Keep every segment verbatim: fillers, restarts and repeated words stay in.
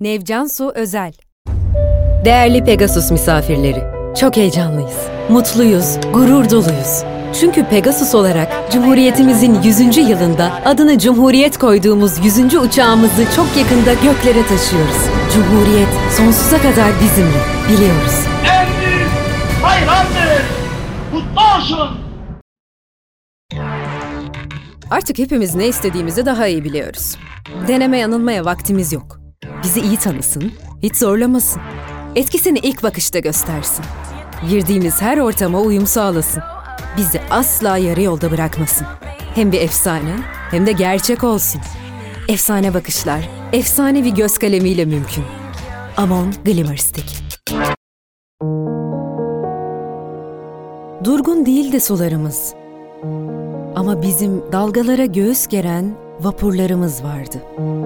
Nevcansu Özel. Değerli Pegasus misafirleri, çok heyecanlıyız, mutluyuz, gurur doluyuz. Çünkü Pegasus olarak Cumhuriyetimizin yüzüncü yılında adını Cumhuriyet koyduğumuz yüzüncü uçağımızı çok yakında göklere taşıyoruz. Cumhuriyet sonsuza kadar bizimle, biliyoruz. En büyük bayramdır, kutlu olsun. Artık hepimiz ne istediğimizi daha iyi biliyoruz. Deneme yanılmaya vaktimiz yok. Bizi iyi tanısın, hiç zorlamasın. Etkisini ilk bakışta göstersin. Girdiğimiz her ortama uyum sağlasın. Bizi asla yarı yolda bırakmasın. Hem bir efsane hem de gerçek olsun. Efsane bakışlar, efsanevi göz kalemiyle mümkün. Amon Glimmer Stick. Durgun değildi sularımız. Ama bizim dalgalara göğüs geren vapurlarımız vardı.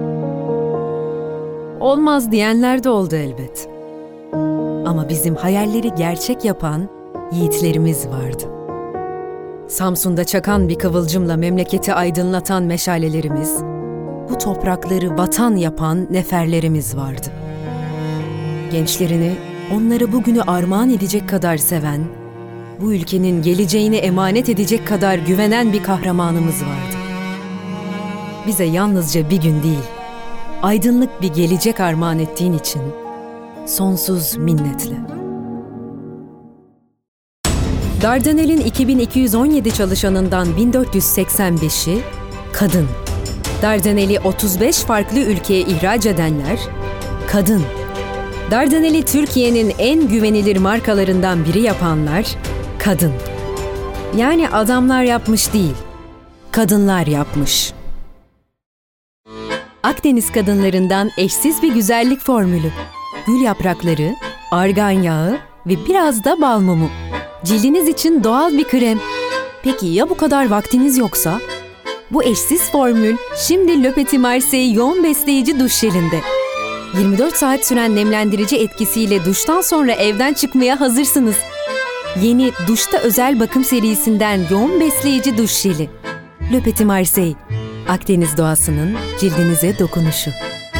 Olmaz diyenler de oldu elbet. Ama bizim hayalleri gerçek yapan yiğitlerimiz vardı. Samsun'da çakan bir kıvılcımla memleketi aydınlatan meşalelerimiz, bu toprakları vatan yapan neferlerimiz vardı. Gençlerini, onları bugünü armağan edecek kadar seven, bu ülkenin geleceğini emanet edecek kadar güvenen bir kahramanımız vardı. Bize yalnızca bir gün değil, aydınlık bir gelecek armağan ettiğin için sonsuz minnetle. Dardanel'in iki bin iki yüz on yedi çalışanından bin dört yüz seksen beşi kadın. Dardanel'i otuz beş farklı ülkeye ihraç edenler kadın. Dardanel'i Türkiye'nin en güvenilir markalarından biri yapanlar kadın. Yani adamlar yapmış değil, kadınlar yapmış. Akdeniz kadınlarından eşsiz bir güzellik formülü. Gül yaprakları, argan yağı ve biraz da bal mumu. Cildiniz için doğal bir krem. Peki ya bu kadar vaktiniz yoksa? Bu eşsiz formül şimdi Le Petit Marseille yoğun besleyici duş jelinde. yirmi dört saat süren nemlendirici etkisiyle duştan sonra evden çıkmaya hazırsınız. Yeni Duşta Özel Bakım serisinden yoğun besleyici duş jeli. Le Petit Marseille, Akdeniz doğasının cildinize dokunuşu.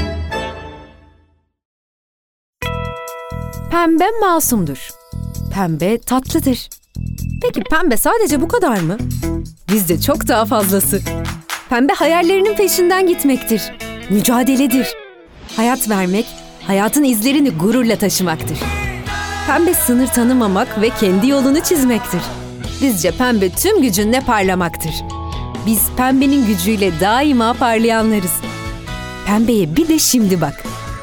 Pembe masumdur. Pembe tatlıdır. Peki pembe sadece bu kadar mı? Bizde çok daha fazlası. Pembe hayallerinin peşinden gitmektir. Mücadeledir. Hayat vermek, hayatın izlerini gururla taşımaktır. Pembe sınır tanımamak ve kendi yolunu çizmektir. Bizce pembe tüm gücünle parlamaktır. Biz pembenin gücüyle daima parlayanlarız. Pembeye bir de şimdi bak.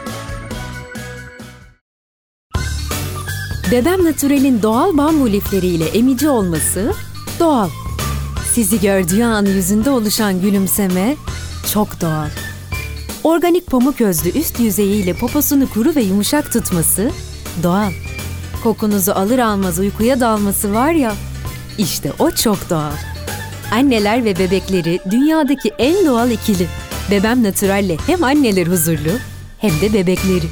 Bebem Naturel'in doğal bambu lifleriyle emici olması doğal. Sizi gördüğü an yüzünde oluşan gülümseme çok doğal. Organik pamuk özlü üst yüzeyiyle poposunu kuru ve yumuşak tutması doğal. Kokunuzu alır almaz uykuya dalması var ya, işte o çok doğal. Anneler ve bebekleri dünyadaki en doğal ikili. Bebem Naturel'le hem anneler huzurlu hem de bebekleri.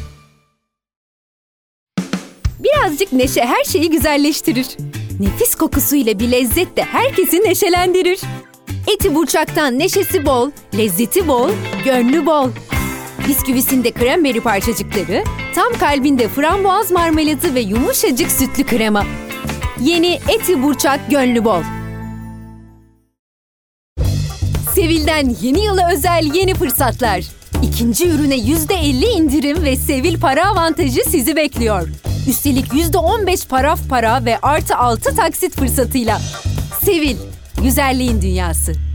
Birazcık neşe her şeyi güzelleştirir. Nefis kokusuyla bir lezzet de herkesi neşelendirir. Eti burçaktan neşesi bol, lezzeti bol, gönlü bol. Bisküvisinde kremberi parçacıkları, tam kalbinde frambuaz marmelatı ve yumuşacık sütlü krema. Yeni Eti burçak gönlü bol. Sevil'den yeni yıla özel yeni fırsatlar. İkinci ürüne yüzde elli indirim ve Sevil para avantajı sizi bekliyor. Üstelik yüzde on beş paraf para ve artı altı taksit fırsatıyla. Sevil, güzelliğin dünyası.